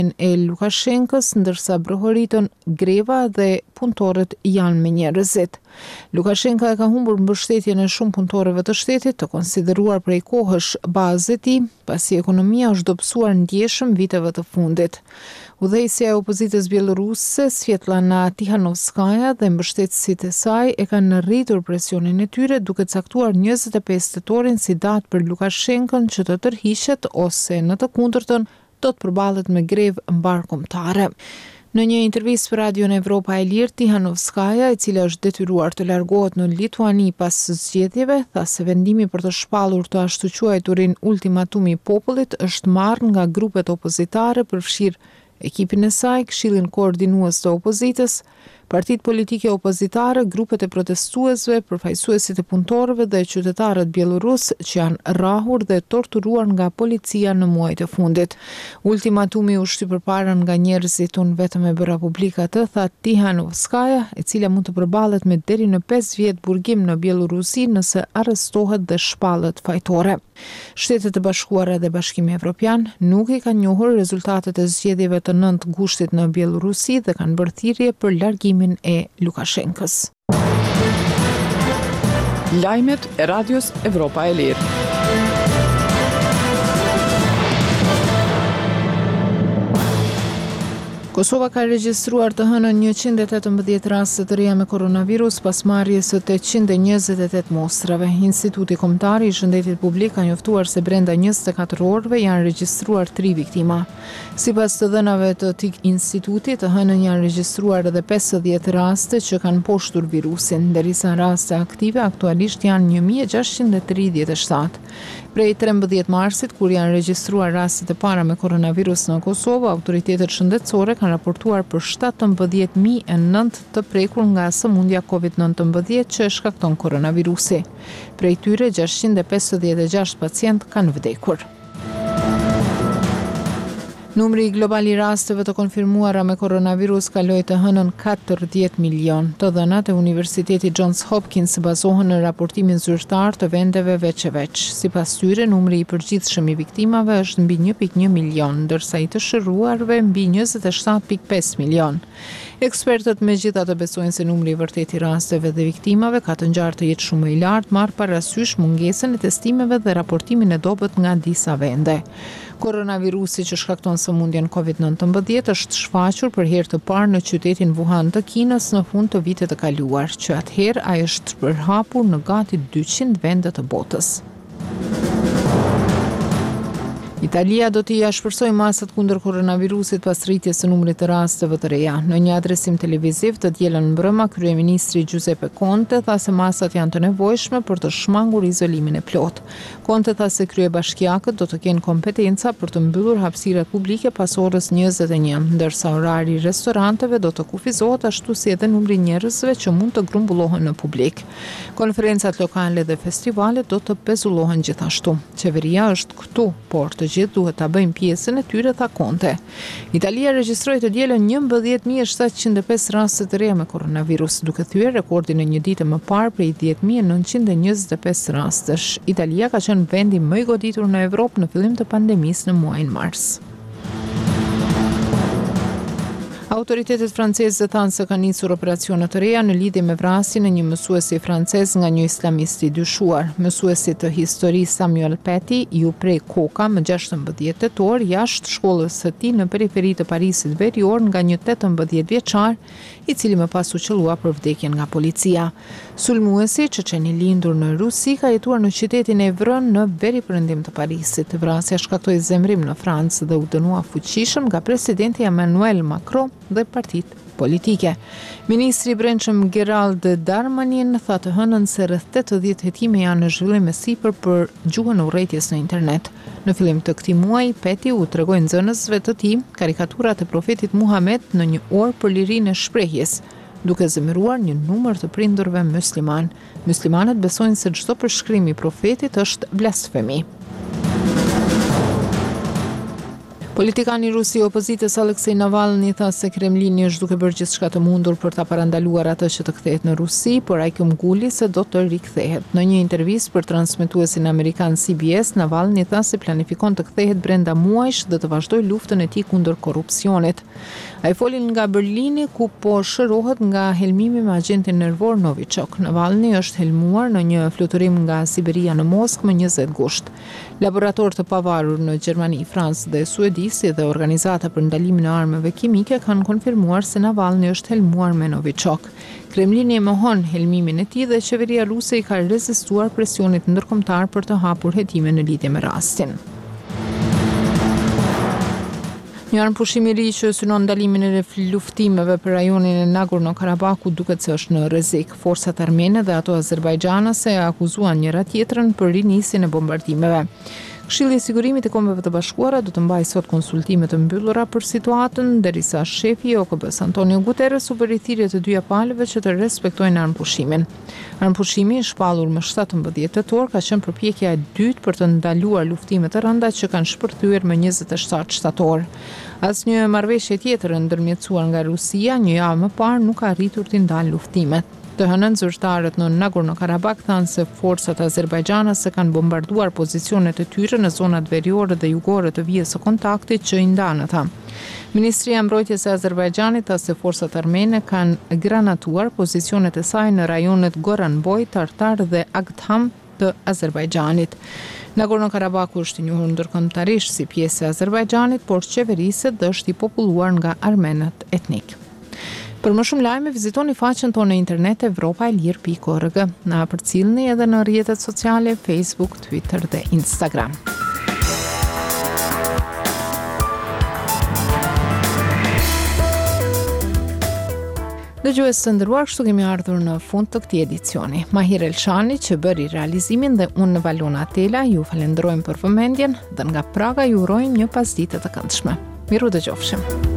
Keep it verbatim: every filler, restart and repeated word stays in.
e Lukashenkës, ndërsa brohoritën greva dhe punëtorët janë me njerëzit. Lukashenka e ka humbur mbështetjen e shumë punëtorëve të shtetit, të konsideruar prej kohësh bazë e tij, pasi ekonomia është dobësuar ndjeshëm viteve të fundit. Udhëheqësja e opozitës bieloruse, Svetlana Tikhanovskaja dhe mbështetësit e saj e kanë rritur presionin e tyre duke caktuar njëzet e pesë tetorin si datë për Lukashenkën që të tërhiqet ose në të kundërtën do të përballet me grevë mbarkombëtare. Në një intervistë për Radion Evropa e Lirë, Tikhanovskaja, e cila është detyruar të largohet në Lituani pas zgjedhjeve, tha se vendimi për të shpallur të ashtu quajturin ultimatumi i popullit është marrë nga grupet opozitare, përfshirë ekipin e saj, Këshillin Koordinues të Opozitës, partitë politike opozitare, grupet e protestuesve, përfaqësuesit e punëtorëve dhe qytetarët bielorus që janë rrahur dhe torturuar nga policia në muajt e fundit. Ultimatumi u shty përpara nga njerëzit unë vetëm e bëra publika të, tha Tikhanovskaja, e cila mund të përballet me deri në pesë vjet burgim në Bielorusi nëse arrestohet dhe shpallet fajtore. Shtetet e Bashkuara dhe Bashkimi Evropian nuk i kanë njohur rezultatet e zgjedhjeve të nëntë gushtit në Bielorusi dhe kanë bërë thirrje për largimin e Lukashenkës. Lajmet e Radios Evropa e Lirë. Kosova ka regjistruar të hënën njëqind e tetëmbëdhjetë raste të reja me koronavirus pas marrjes së tetëqind e njëzet e tetë mostrave. Instituti Kombëtar i Shëndetit Publik ka njoftuar se brenda njëzet e katër orëve janë regjistruar tre viktima. Sipas të dhënave të këtij instituti, të hënën janë regjistruar edhe pesëdhjetë raste që kanë poshtur virusin, ndërsa raste aktive aktualisht janë një mijë e gjashtëqind e tridhjetë e shtatë. Prej trembëdhjetë marsit, kur janë regjistruar rastet e para me koronavirus në Kosovë, autoritetet shëndetësore kanë raportuar për shtatëmbëdhjetë mijë e nëntë të prekur nga sëmundja kovid nëntëmbëdhjetë që shkakton koronavirusi. Prej tyre, gjashtëqind e pesëdhjetë e gjashtë pacient kanë vdekur. Numri global i rasteve të konfirmuara me koronavirus kaloi të hënën katërdhjetë milion. Të dhënat e Universitetit Johns Hopkins bazohen në raportimin zyrtar të vendeve veç e veç. Sipas tyre, numri i përgjithshëm i viktimave është mbi një pikë një milion, ndërsa i të shëruarve mbi njëzet e shtatë pikë pesë milion. Ekspertët megjithatë besojnë se numri i vërtetë i rasteve dhe viktimave ka të ngjarë të jetë shumë më i lartë, marrë parasysh mungesën e testimeve dhe raportimin e dobët nga disa vende. Koronavirusi që shkakton sëmundjen kovid nëntëmbëdhjetë është shfaqur për herë të parë në qytetin Wuhan të Kinës në fund të vitit të kaluar, që atëherë ai është përhapur në gati dyqind vende të botës. Italia do t'i shpërsoj masat kundër koronavirusit pas rritjes së numrit të rasteve të reja. Në një adresim televiziv të dielën mbrëma, kryeministri Giuseppe Conte tha se masat janë të nevojshme për të shmangur izolimin e plot. Conte tha se kryebashkiakët do të kenë kompetenca për të mbyllur hapësirat publike pas orës njëzet e një, ndërsa orari i restoranteve do të kufizohet ashtu si edhe numri njerëzve që mund të grumbullohen në publik. Konferencat lokale dhe festivalet do të pezullohen gjithashtu. Qeveria është këtu, por të gjithë duhet ta bëjmë pjesën e tyre, tha Conte. Italia regjistroi të dielën njëmbëdhjetë mijë e shtatëqind e pesë raste të reja me koronavirus, duke thyer rekordin e një dite më parë prej dhjetë mijë e nëntëqind e njëzet e pesë rastesh. Italia ka qenë vendi më i goditur në Evropë në fillim të pandemisë në muajin mars. Autoritetet franceze thanë se kanë nisur operacione të reja në lidhje me vrasjen e një mësuesi francez nga një islamist i dyshuar. Mësuesi të histori Samuel Paty ju prek koka më gjashtëmbëdhjetë tetor jashtë shkollës së tij në periferi të Parisit verior nga një tetëmbëdhjetë vjeçar, i cili më pas u qellua për vdekjen nga policia. Sulmuesi, çeçen i lindur në Rusi, ka jetuar në qytetin Evron në veriperëndim të Parisit. Vrasja shkaktoi zemrim në Francë dhe u dënua fuqishëm nga presidenti Emmanuel Macron dhe partitë politike. Ministri i Brendshëm Gerald Darmanin tha të hënën se rreth tetëdhjetë hetime janë në zhvillim me sipër për gjuhën e urrëties në internet. Në fillim të këtij muaji, Paty u tregoi nxënësve të tij karikaturat e profetit Muhammed në një orë për lirinë e shprehjes, duke zemëruar një numër të prindërve musliman. Muslimanët besojnë se çdo përshkrim i profetit është blasfemi. Politikani rus i opozitës Aleksej Navalny tha se Kremlini është duke bërë gjithçka të mundur për ta parandaluar atë që të kthehet në Rusi, por ai këmbguli se do të rikthehet. Në një intervistë për transmetuesin amerikan C B S, Navalny tha se planifikon të kthehet brenda muajsh dhe të vazhdojë luftën e tij kundër korrupsionit. Ai foli nga Berlini ku po shërohet nga helmimi me agentin nervor Novichok. Navalny është helmuar në një fluturim nga Siberia në Moskë më njëzet gusht. Laborator të pavarur në Gjermani, Francë dhe Suedisi dhe organizata për ndalimin e armëve kimike kanë konfirmuar se Navalny është helmuar me Novichok. Kremlini e mohon helmimin e tij dhe qeveria ruse i ka rezistuar presionit ndërkombëtar për të hapur hetime në lidhje me rastin. Një armë pushimi i ri që synon ndalimin e luftimeve për rajonin e Nagorno-Karabakut duket se është në rrezik. Forcat armene dhe ato azerbajdxanase akuzuan njëra tjetrën për rinisjen e bombardimeve. Këshilli i Sigurimit i Kombeve të Bashkuara do të mbajë sot konsultime të mbyllura për situatën, derisa shefi i O K B-s Antonio Guterres u bëri thirrje të dyja palëve që të respektojnë armëpushimin. Armëpushimi i shpallur më shtatëmbëdhjetë tetor ka qenë përpjekja e dytë për të ndaluar luftimet e rënda që kanë shpërthyer më njëzet e shtatë shtator. Asnjë marrëveshje tjetër ndërmjetësuar nga Rusia një javë më parë nuk ka arritur të ndalë luftimet. Të hënën zyrtarët në Nagorno-Karabak thanë se forcat azerbajdxanase kanë bombarduar pozicionet e tyre në zonat veriore dhe jugore të vijës së kontaktit që i ndanë ata. Ministria e Mbrojtjes e Azerbajdxanit tha se forcat armene kanë granatuar pozicionet e saj në rajonet Goranboj, Tartar dhe Agdham të Azerbajdxanit. Nagorno-Karabaku është i njohur ndërkombëtarisht si pjesë e Azerbajdxanit, por qeveriset dhe është i populluar nga armenët etnik. Për më shumë lajme, vizitoni faqen tonë në internet evropa e lirë pikë org. Na përcjellni edhe në rrjetet sociale Facebook, Twitter dhe Instagram. Dëgjues të nderuar, kështu kemi ardhur në fund të këtij edicioni. Mahir Elshani që bëri realizimin dhe unë Valona Tela ju falenderojmë për vëmendjen dhe nga Praga ju urojmë një pasditë të këndshme. Miru dëgjofshim.